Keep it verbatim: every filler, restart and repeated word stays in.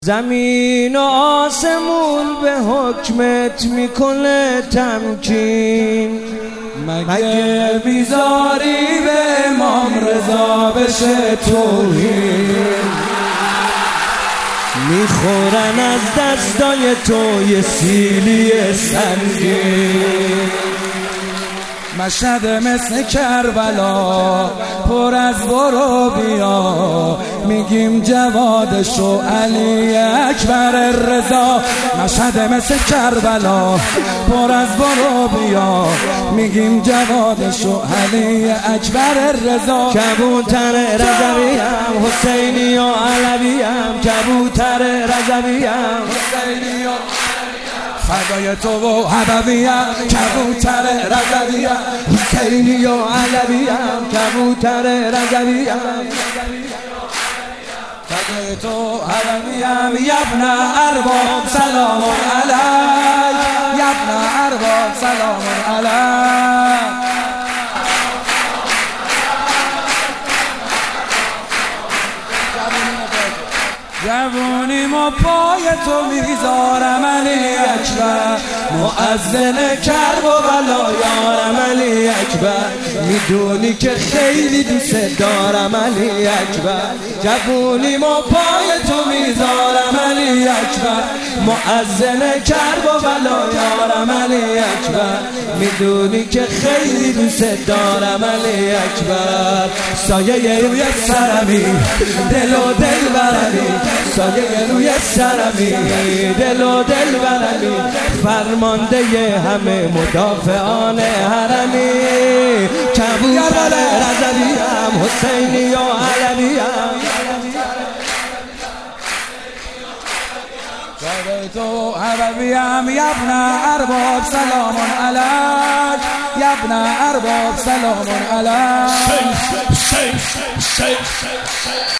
زمین و آسمون به حکمت میکنه تمکین، مگه بیزاری به امام رضا بشه توهین؟ میخورن از دستای تو یه سیلی سنگین. مشهد مثل کربلا پر از برو بیا، میگیم جوادش و علی اکبر رضا. مشهد مثل کربلا پر از برو بیا، میگیم جوادش و علی اکبر رضا. کبوتر رضویم حسینی و علویم، کبوتر رضویم حسینی و فدای تو و حبویم، کبوتر رضویم حسینی و علویم، کبوتر رضویم فدای تو حبویم. یبن ارباب سلام علیک، یبن ارباب سلام علیک. جوونیم و پای تو میذارم علی اکبر، مؤذن کرب و بلا یارم علی اکبر. میدونی که خیلی دوست دارم علی اکبر. جوونیم و پای تو میذارم علی اکبر، مؤذن کرب و بلا یارم علی اکبر. میدونی که خیلی دوست دارم علی اکبر. سایه روی سرمی دل و دل برمی، سایه روی سرمی دل و دل برمی. فرمانده همه مدافعان حرمی، کبوتر رضویم حسینی و علویم. تو حبویم یبن ارباب سلام علیک، یبن ارباب سلام علیک.